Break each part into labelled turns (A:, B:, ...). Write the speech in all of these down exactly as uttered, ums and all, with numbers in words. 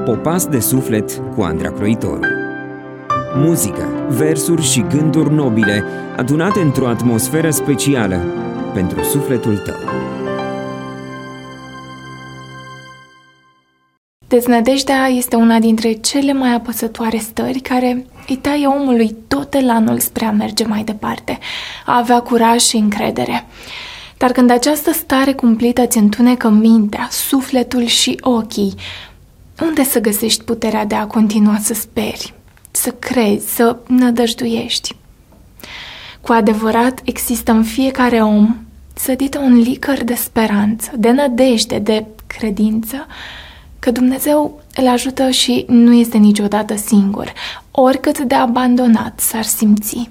A: Popas de suflet cu Andra Croitoru. Muzică, versuri și gânduri nobile adunate într-o atmosferă specială pentru sufletul tău.
B: Deznădejdea este una dintre cele mai apăsătoare stări care îi taie omului tot elanul spre a merge mai departe, a avea curaj și încredere. Dar când această stare cumplită îți întunecă mintea, sufletul și ochii, unde să găsești puterea de a continua să speri, să crezi, să nădăjduiești? Cu adevărat există în fiecare om sădită un licăr de speranță, de nădejde, de credință, că Dumnezeu îl ajută și nu este niciodată singur, oricât de abandonat s-ar simți.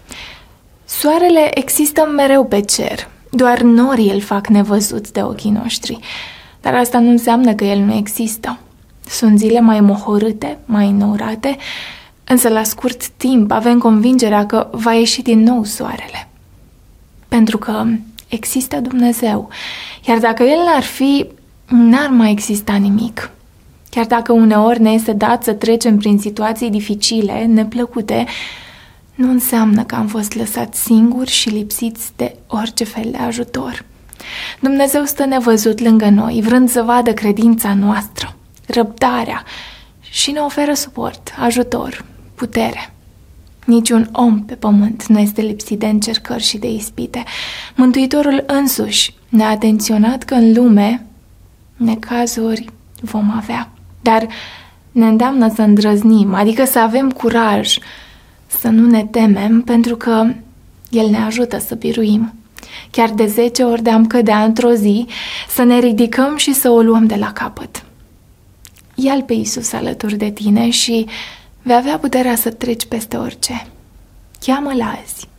B: Soarele există mereu pe cer, doar norii îl fac nevăzut de ochii noștri, dar asta nu înseamnă că el nu există. Sunt zile mai mohorâte, mai înnourate, însă la scurt timp avem convingerea că va ieși din nou soarele. Pentru că există Dumnezeu, iar dacă El n-ar fi, n-ar mai exista nimic. Chiar dacă uneori ne este dat să trecem prin situații dificile, neplăcute, nu înseamnă că am fost lăsați singuri și lipsiți de orice fel de ajutor. Dumnezeu stă nevăzut lângă noi, vrând să vadă credința noastră, răbdarea și ne oferă suport, ajutor, putere. Niciun om pe pământ nu este lipsit de încercări și de ispite. Mântuitorul însuși ne-a atenționat că în lume necazuri vom avea, dar ne îndeamnă să îndrăznim, adică să avem curaj, să nu ne temem, pentru că El ne ajută să biruim. Chiar de zece ori de-am cădea într-o zi, să ne ridicăm și să o luăm de la capăt. Ia-L pe Iisus alături de tine și vei avea puterea să treci peste orice. Cheamă-L azi.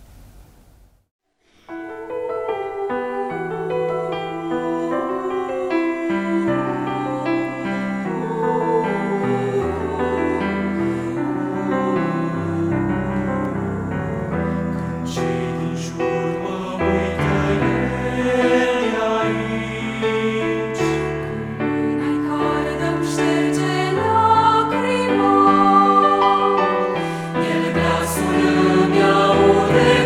C: Sul îmi aude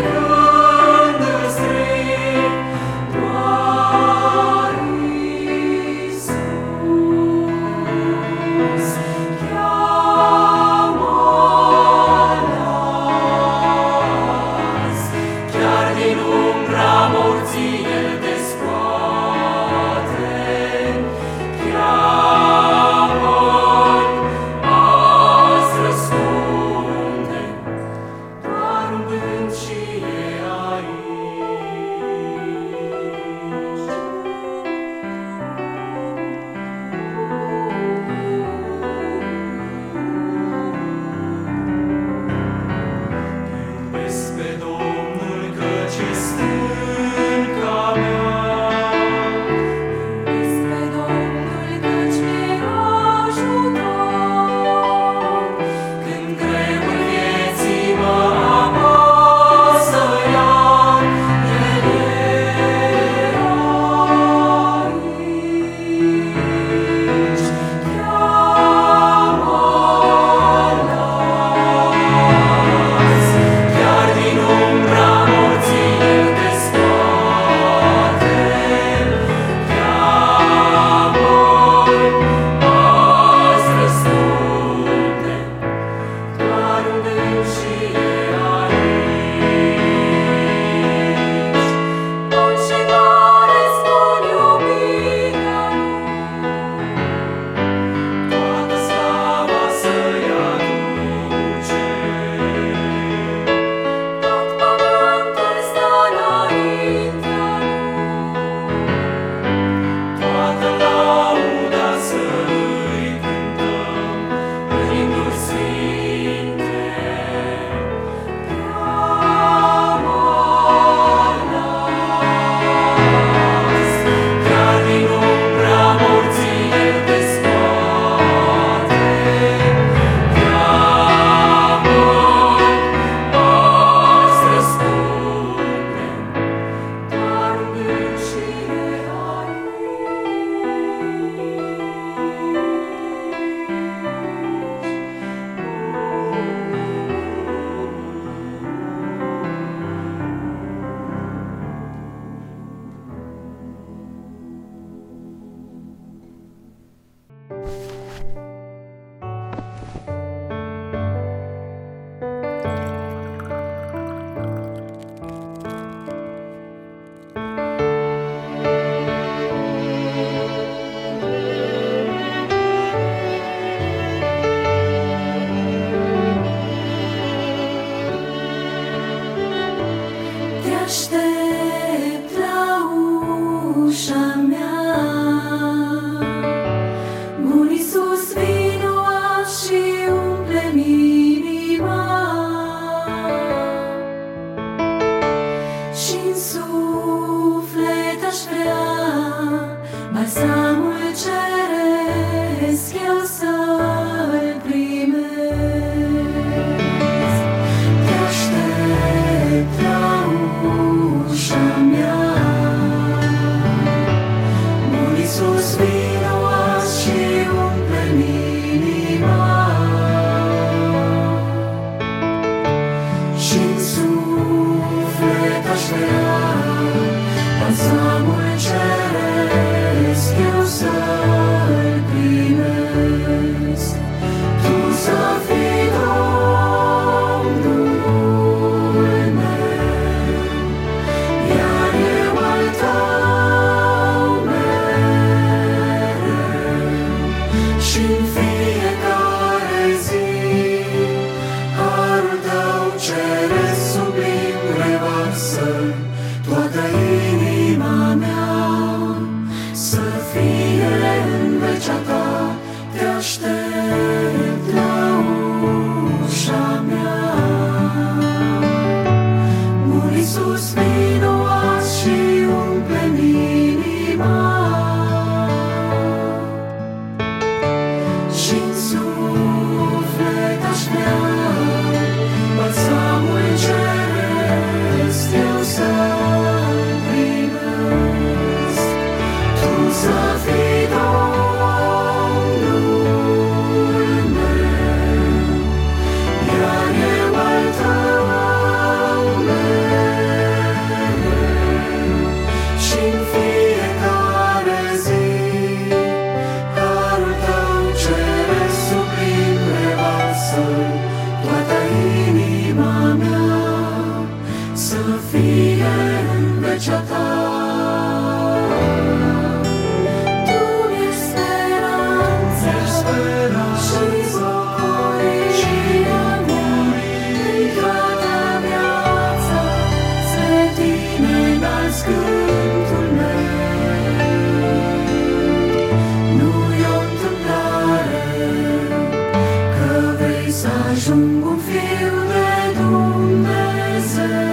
C: umple inima și-n suflet aș vrea balsamul ceresc eu să-l primesc. Tu să fii Domnul meu, iar eu al tău mereu, și-n fiecare zi harul tău ceresc sublim revarsă toată inima mea, să fie în vecea ta, te aștept la ușa mea. Bun Iisus, vino azi și umple-mi inima și-n suflet aș vrea balsamul ceresc eu să-l primesc. Tu să fii Domnul meu, iar eu al tău mereu, și-n fiecare zi harul tău ceresc sublim revarsă toată inima mea, să fie în vecea ta. Tu mi-e speranța și bucuria mea, în toată viața spre tine înalți cântul meu. Nu-i o întâmplare că vrei să ajung un fiu de Dumnezeu.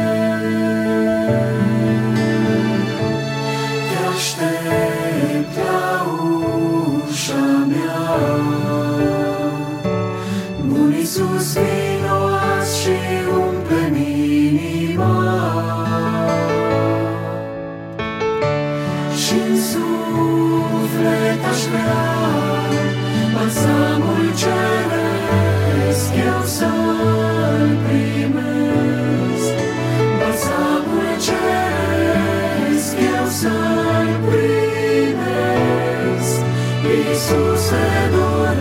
C: Te aștept la ușa mea. Bun Iisus, vino azi și umple-mi inima și-n suflet aș vrea balsamul ceresc eu să-l primesc. Balsamul ceresc eu să-l primesc. Iisuse, doresc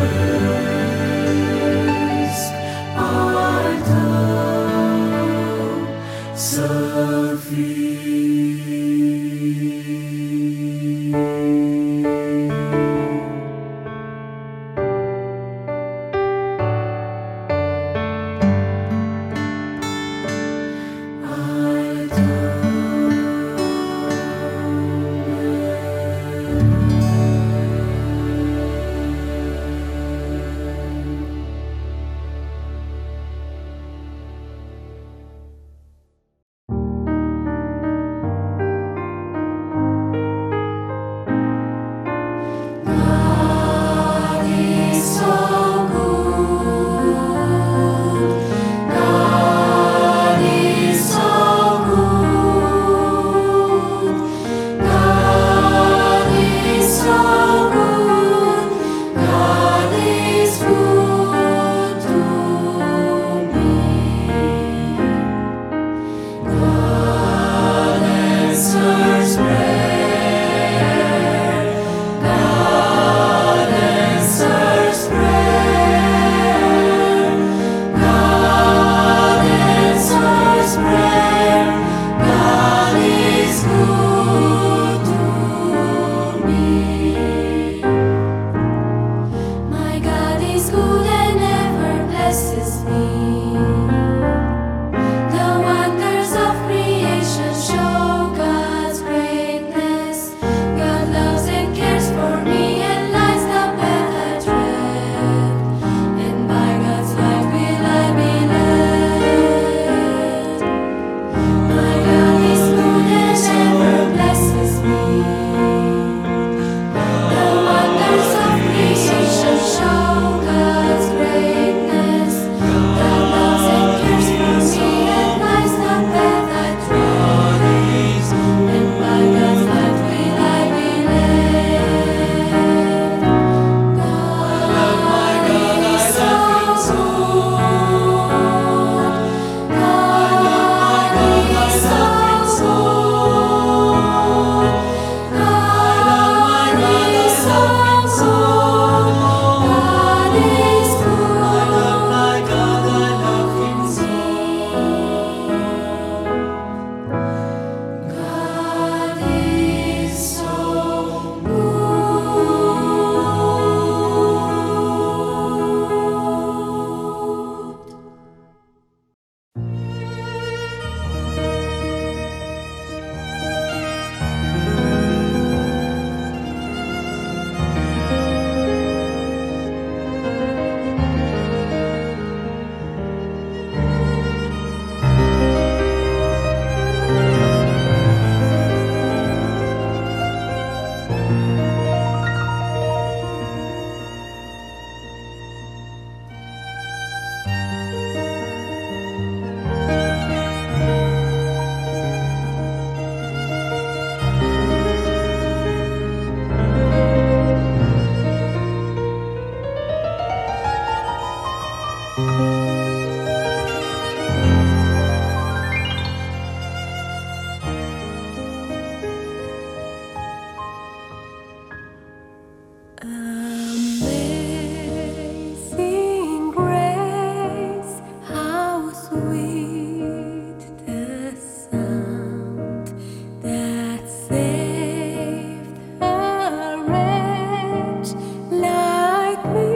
C: Amazing grace, how sweet the sound that saved a wretch like me.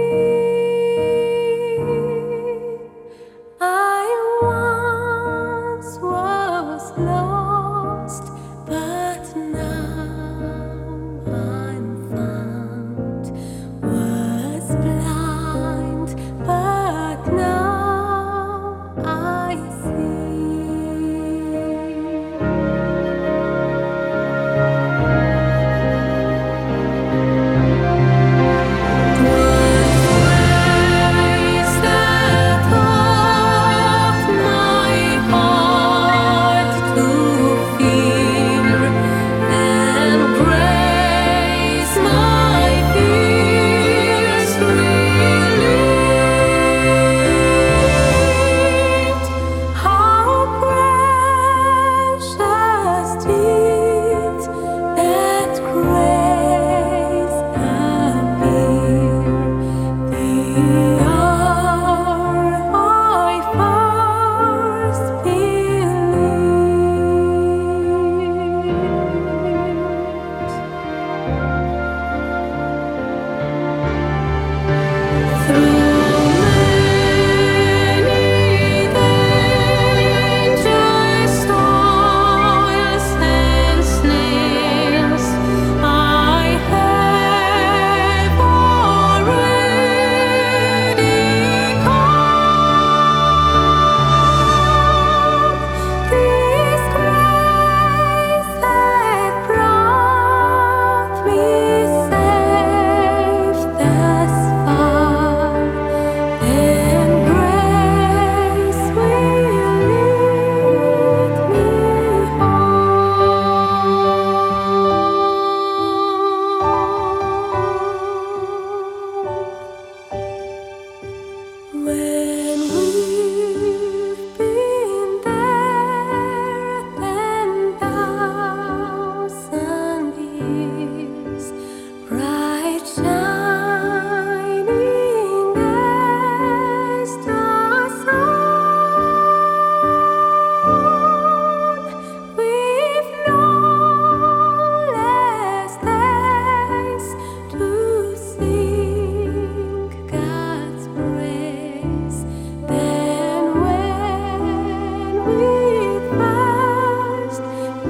C: I once was lost, but now I'm found. Was blind, but now I Grace that taught my heart to fear, and grace my fears relieved. How precious did that grace appear the hour I first believed. Through many dangers, toils, and snares, I have already come. This grace hath brought me safe thus far, and grace will lead me home. When we've been there ten thousand years, bright shining as the sun, we've no less days to sing God's praise than when we first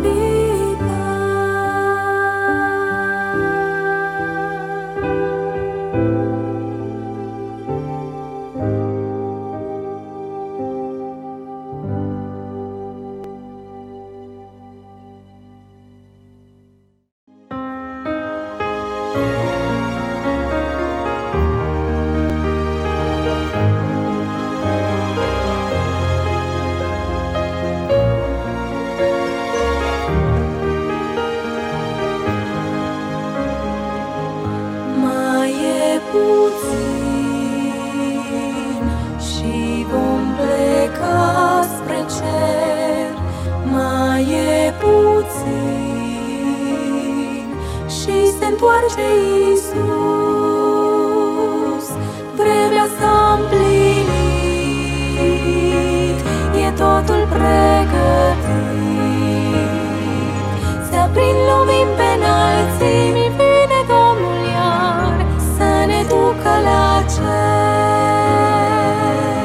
C: mai e puțin și vom pleca spre cer. Mai e puțin și se întoarce Iisus. Vremea s-a împlinit, e totul pregătit. Se aprind lumini pe înălțimi, vine Domnul iar să ne ducă la cer.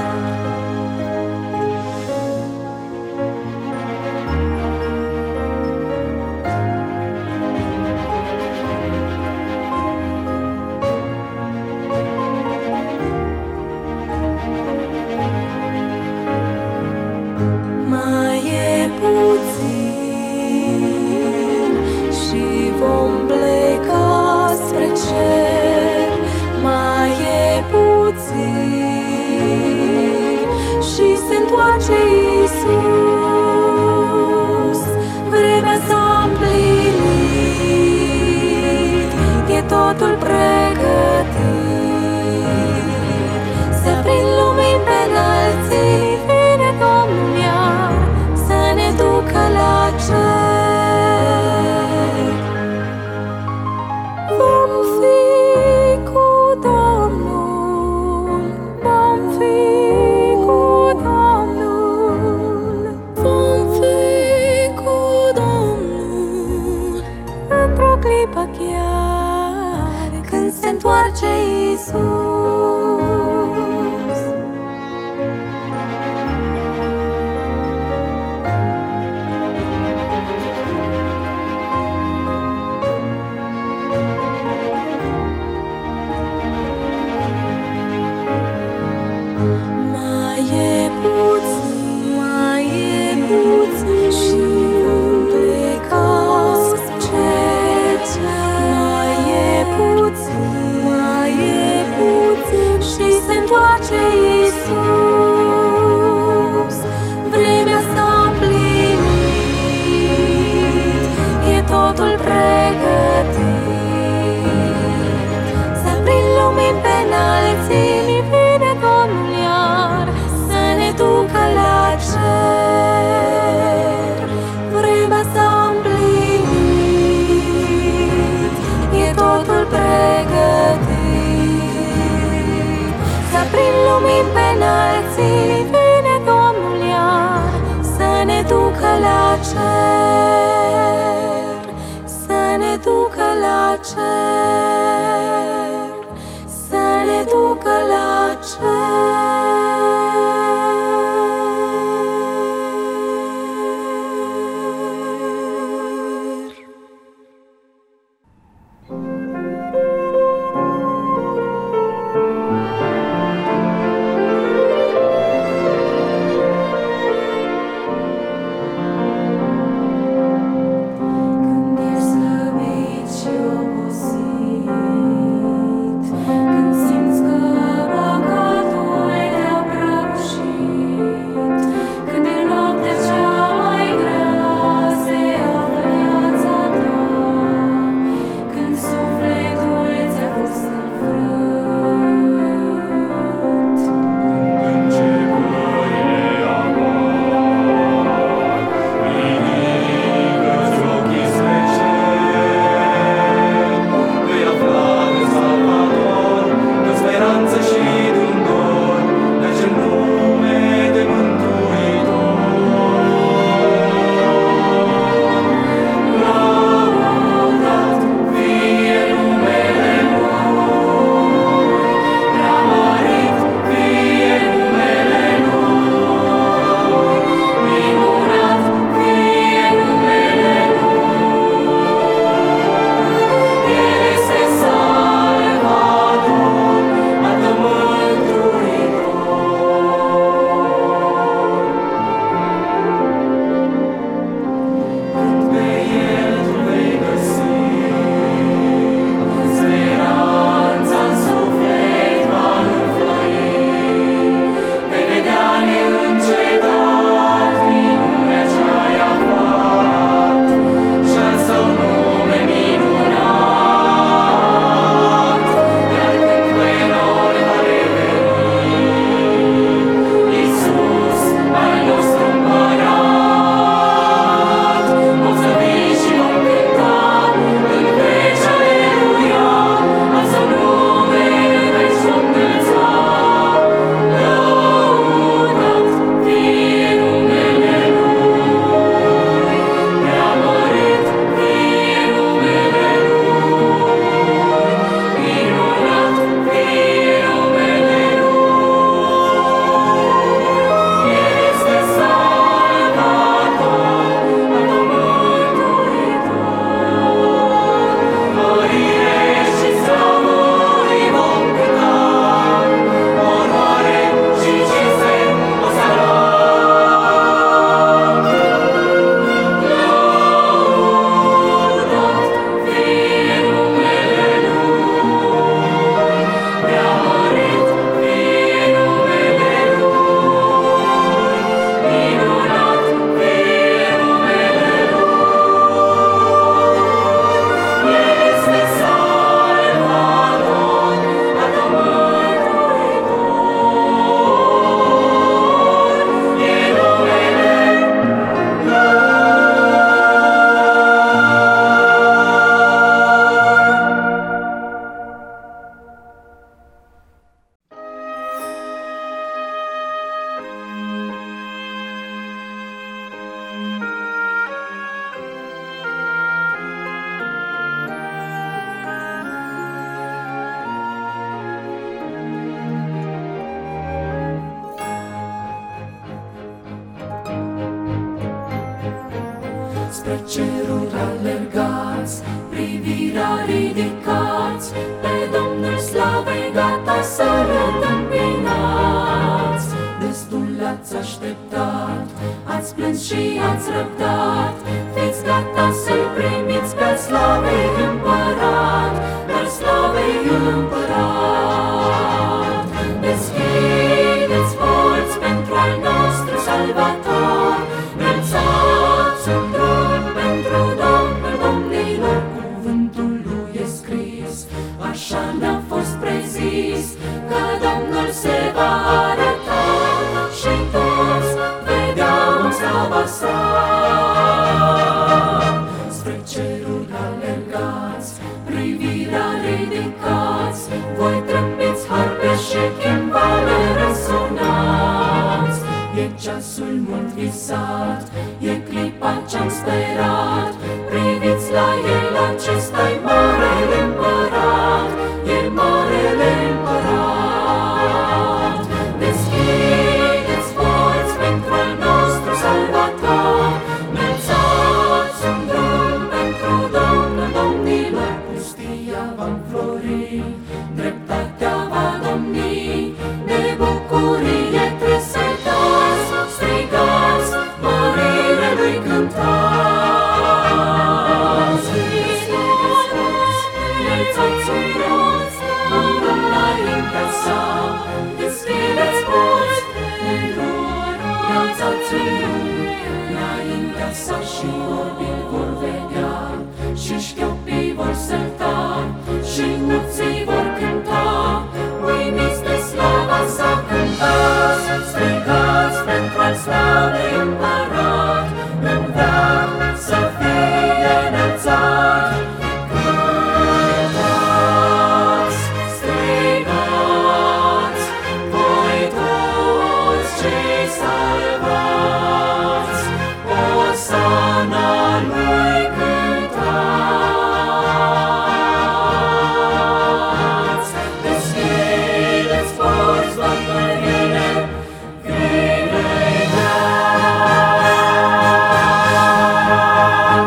C: Mai e puțin și vom pleca spre cer. Mai e puțin și se întoarce Iisus. Vremea s-a împlinit, e totul pregătit. Se aprind lumini să prin lumini pe înălții vine Domnul iar să ne ducă la cer, să ne ducă la cer, să ne ducă la cer.
D: spre ceruri alergați, privirea ridicați, pe Domnul slavei gata să-L întâmpinați. Destul ați așteptat, ați plâns și ați răbdat, fiți gata să-L primiți pe slavei împărat, pe slavei împărat. Deschideți porți pentru al nostru Salvator, înălțați un drum pentru Domnul domnilor, cuvântul Lui e scris, așa ne-a fost prezis, că Domnul se va arăta și toți vedeau slava sa. Spre ceruri alergați, privirea ridicați, voi trâmbiți harpe și chimbali, visat, e clipa ce-am sperat. Priviți la el, acesta-i Marele Împărat, e Marele Împărat. Deschideți porți pentru al nostru Salvator, înălțați un drum pentru Domnul domnilor. Pustia va înflori, dreptatea va domni, de bucurie tresătați, strigați, mărire lui cântați. Înălțați un bronz, un drum înaintea sa, deschideți porți, înălțați un drum înaintea sa și orbii vor vedea, și șchiopii vor sălta, și muții vor cânta, uimiți de slava sa cântați, strigați pentru al slavei Împărat, în veac să fie înălțat. Cântați, strigați, voi toți cei salvați, Osana lui cântați. Deschideți porți, Doamne, vine, vine iar.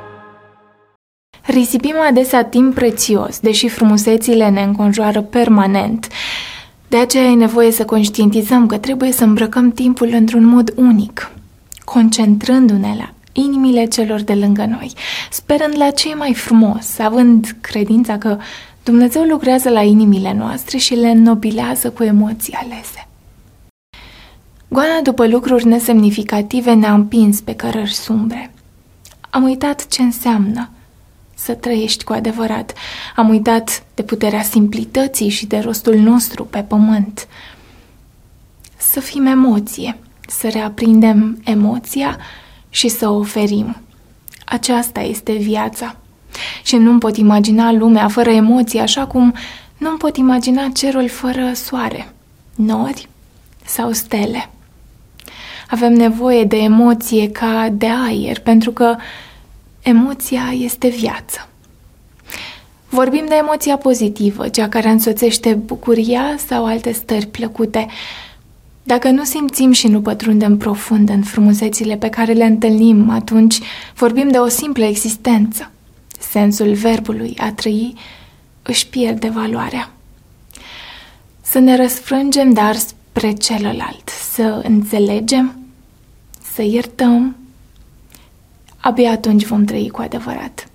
B: Risipim adesea timp prețios, deși frumusețile ne înconjoară permanent. De aceea e nevoie să conștientizăm că trebuie să îmbrăcăm timpul într-un mod unic, concentrându-ne la inimile celor de lângă noi, sperând la ce e mai frumos, având credința că Dumnezeu lucrează la inimile noastre și le înnobilează cu emoții alese. Goana după lucruri nesemnificative ne-a împins pe cărări sumbre. Am uitat ce înseamnă să trăiești cu adevărat. Am uitat de puterea simplității și de rostul nostru pe pământ. Să fim emoție, să reaprindem emoția și să o oferim. Aceasta este viața. Și nu-mi pot imagina lumea fără emoții, așa cum nu-mi pot imagina cerul fără soare, nori sau stele. Avem nevoie de emoție ca de aer, pentru că emoția este viață. Vorbim de emoția pozitivă, cea care însoțește bucuria sau alte stări plăcute. Dacă nu simțim și nu pătrundem profund în frumusețile pe care le întâlnim, atunci vorbim de o simplă existență. Sensul verbului a trăi își pierde valoarea. Să ne răsfrângem, dar spre celălalt, să înțelegem, să iertăm, abia atunci vom trăi cu adevărat.